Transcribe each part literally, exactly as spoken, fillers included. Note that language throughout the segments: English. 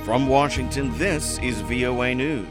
From Washington, this is V O A News.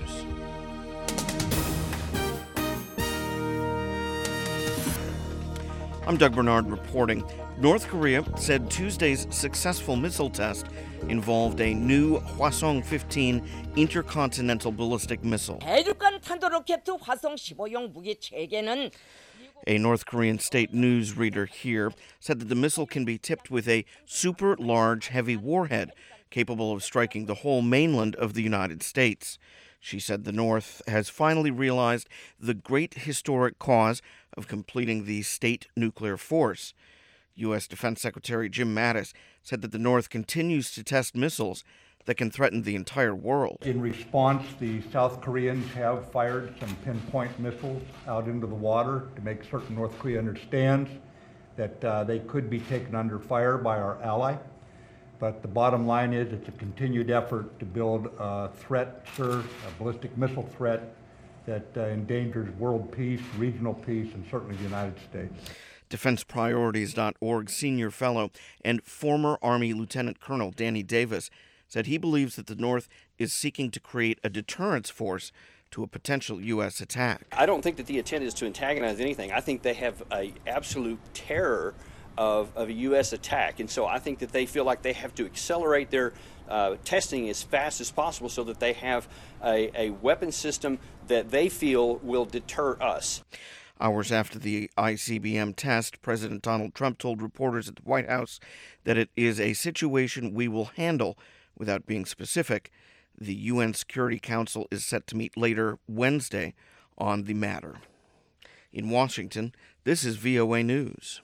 I'm Doug Bernard reporting. North Korea said Tuesday's successful missile test involved a new Hwasong fifteen intercontinental ballistic missile. 대륙간 탄도로켓 화성 십오용 무기 체계는 A North Korean state news reader here said that the missile can be tipped with a super large heavy warhead capable of striking the whole mainland of the United States. She said the North has finally realized the great historic cause of completing the state nuclear force. U S Defense Secretary Jim Mattis said that the North continues to test missiles that can threaten the entire world. In response, the South Koreans have fired some pinpoint missiles out into the water to make certain North Korea understands that uh, they could be taken under fire by our ally. But the bottom line is it's a continued effort to build a threat, sir, a ballistic missile threat that uh, endangers world peace, regional peace, and certainly the United States. Defense Priorities dot org senior fellow and former Army Lieutenant Colonel Danny Davis said he believes that the North is seeking to create a deterrence force to a potential U S attack. I don't think that the intent is to antagonize anything. I think they have an absolute terror of, of a U S attack, and so I think that they feel like they have to accelerate their uh, testing as fast as possible so that they have a, a weapon system that they feel will deter us. Hours after the I C B M test, President Donald Trump told reporters at the White House that it is a situation we will handle without being specific. The U N Security Council is set to meet later Wednesday on the matter. In Washington, this is V O A News.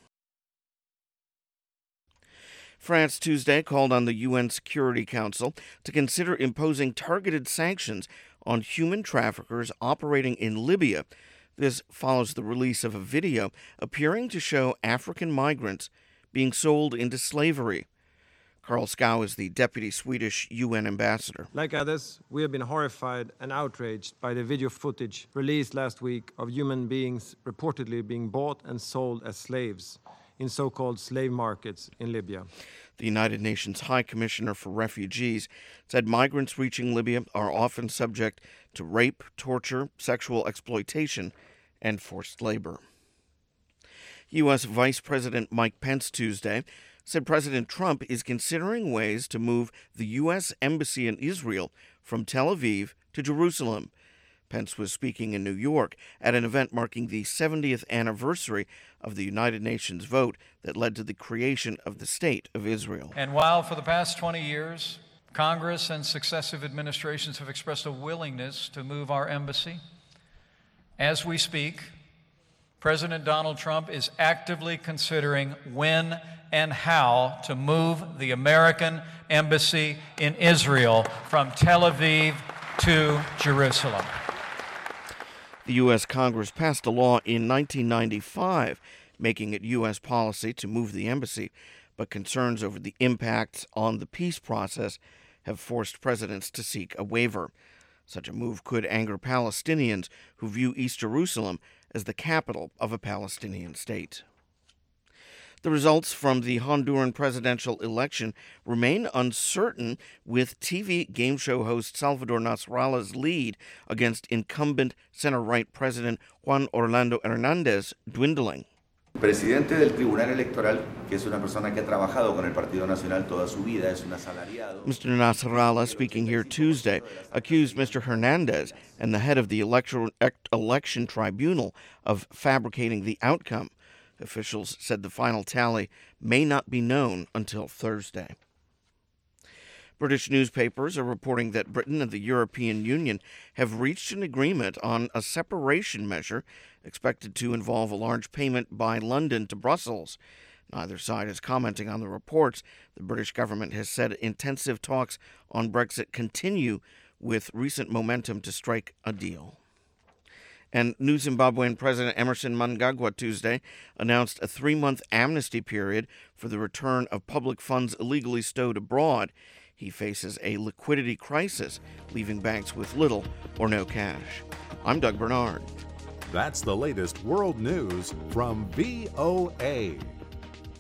France Tuesday called on the U N Security Council to consider imposing targeted sanctions on human traffickers operating in Libya. This follows the release of a video appearing to show African migrants being sold into slavery. Carl Skau is the deputy Swedish U N ambassador. Like others, we have been horrified and outraged by the video footage released last week of human beings reportedly being bought and sold as slaves in so-called slave markets in Libya. The United Nations High Commissioner for Refugees said migrants reaching Libya are often subject to rape, torture, sexual exploitation, and forced labor. U S Vice President Mike Pence Tuesday said President Trump is considering ways to move the U S Embassy in Israel from Tel Aviv to Jerusalem. Pence was speaking in New York at an event marking the seventieth anniversary of the United Nations vote that led to the creation of the State of Israel. And while for the past twenty years, Congress and successive administrations have expressed a willingness to move our embassy, as we speak, President Donald Trump is actively considering when and how to move the American embassy in Israel from Tel Aviv to Jerusalem. The U S Congress passed a law in nineteen ninety-five making it U S policy to move the embassy, but concerns over the impact on the peace process have forced presidents to seek a waiver. Such a move could anger Palestinians who view East Jerusalem as the capital of a Palestinian state. The results from the Honduran presidential election remain uncertain, with T V game show host Salvador Nasrallah's lead against incumbent center-right President Juan Orlando Hernandez dwindling. Presidente del Tribunal Electoral, que es una persona que ha trabajado con el Partido Nacional toda su vida, es un asalariado. Mister Nasrallah, speaking here Tuesday, accused Mister Hernandez and the head of the election, election tribunal of fabricating the outcome. Officials said the final tally may not be known until Thursday. British newspapers are reporting that Britain and the European Union have reached an agreement on a separation measure expected to involve a large payment by London to Brussels. Neither side is commenting on the reports. The British government has said intensive talks on Brexit continue, with recent momentum to strike a deal. And New Zimbabwean President Emerson Mnangagwa Tuesday announced a three-month amnesty period for the return of public funds illegally stowed abroad. He faces a liquidity crisis, leaving banks with little or no cash. I'm Doug Bernard. That's the latest world news from V O A.